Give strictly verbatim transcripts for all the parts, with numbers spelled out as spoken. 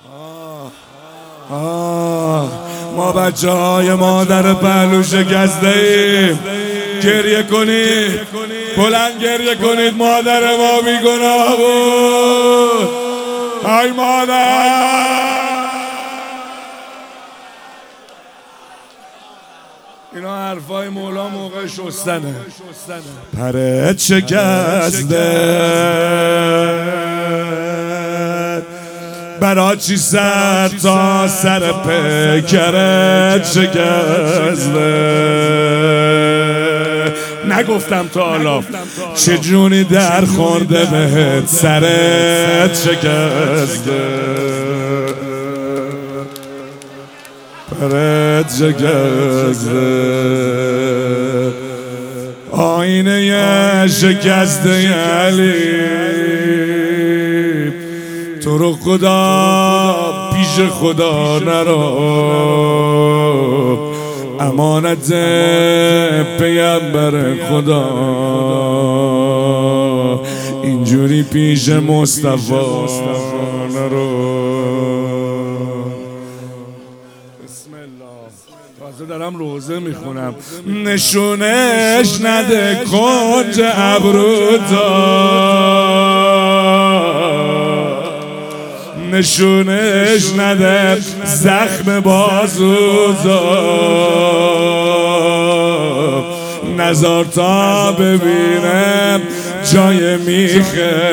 آه ما بچه های مادر پهلوش گزده ایم. گریه کنید، بلند گریه کنید، مادر ما بیگناه بود. ای مادر، اینا حرفای مولا موقع شستنه. پرت شکسته برا چی سر تا سر پیکرت شکسته. نگفتم تا حالا چه جونی در خورده بهت سرت شکسته. پرت شکسته آینه شکسته علی. تو رو خدا پیش خدا نرو، امانت پیامبر خدا. اینجوری پیش مصطفی نرو. بسم الله. تازه دارم روزه میخونم. نشونش نده کنج ابروتا، نشونش نده زخم بازوزا. نزار تا ببینم جای میخه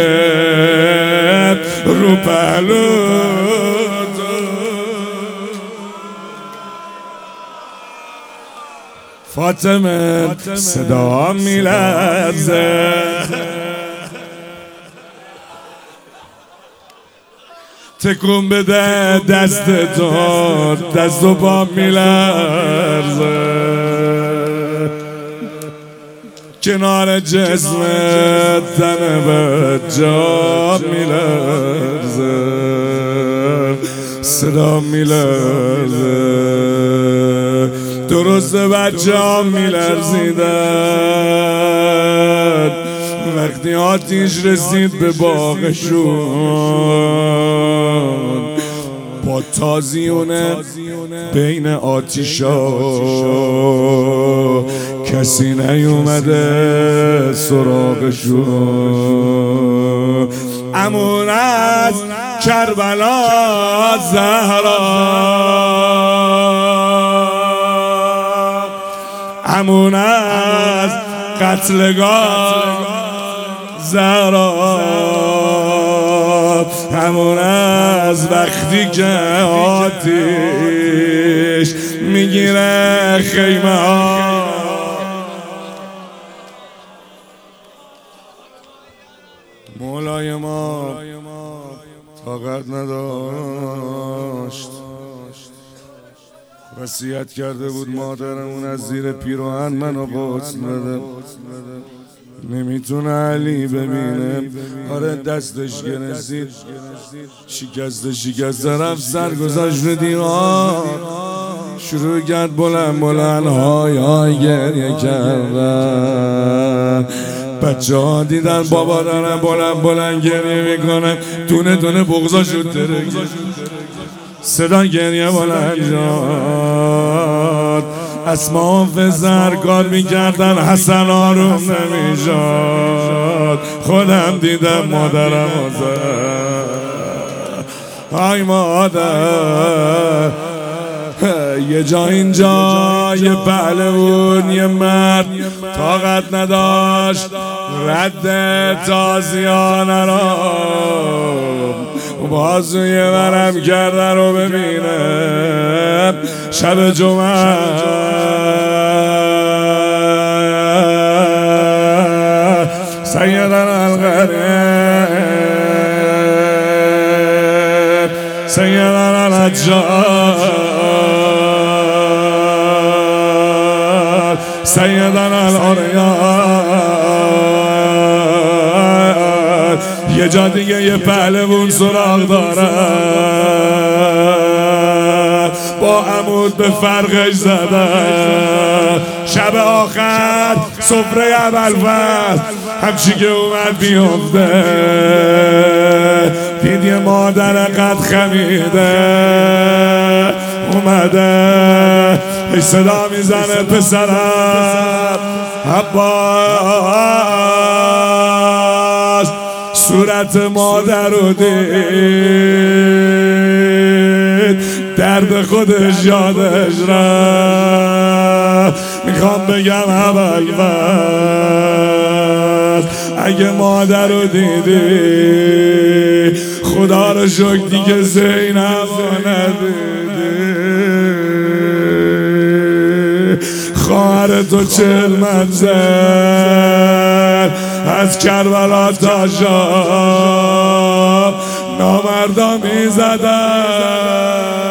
رو پهلو. فاطمه صدا میلرزه، تکون بده دست تو، دست و پا میلرزه. کنار جسم تن به جا میلرزه، صدا میلرزه. درسته بچه ها میلرزیدن وقتی آتیش رسید به باغشون. با تازیونه بین آتیشا کسی نیومده سراغشون. امون از کربلا زهرا، امون از قتلگاه زهرا، همون از وقتی که آتیش میگیره خیمه ها. مولای ما طاقت نداشت، وصیت کرده بود مادرمون از زیر پیراهن منو غسل بده. نمیتونه علی ببینه، آره دستش گرسید، شکسته شکسته رفت سر گذاشت به دیوار. شروع کرد بلند بلند های های گریه کردن. بچه ها دیدن بابا دارن بلند بلند گریه میکنه، دونه دونه بغضاشو ترکید، صدا گریه بلند شد. اسما فزرگار میکردن، حسن آروم نمیشد. خودم دیدم مادرم زد. آی مادر، یه جا اینجا یه پهلوون یه مرد طاقت نداشت رد تازیانه را بازوی ورم کرده رو ببینه. شب جمعه سیدنا الغریب سیدنا النجار سیدنا العریان. یه جا دیگه یه پهلوون سراغ داره، با عمود به فرقش زده. شب آخر سفره ابوالفضل همچی که اومد بیفته، دید یه مادر قد خمیده اومده ای صدا میزنه پسرم عباس صورت مادر رو دید درد خودش یادش رفت میخوام بگم اول بس اگه مادر رو دیدی خدا رو شکر دیگه زینب رو ندیدی خواهر تو چل منزل از کربلا تا شام نامردا میزدن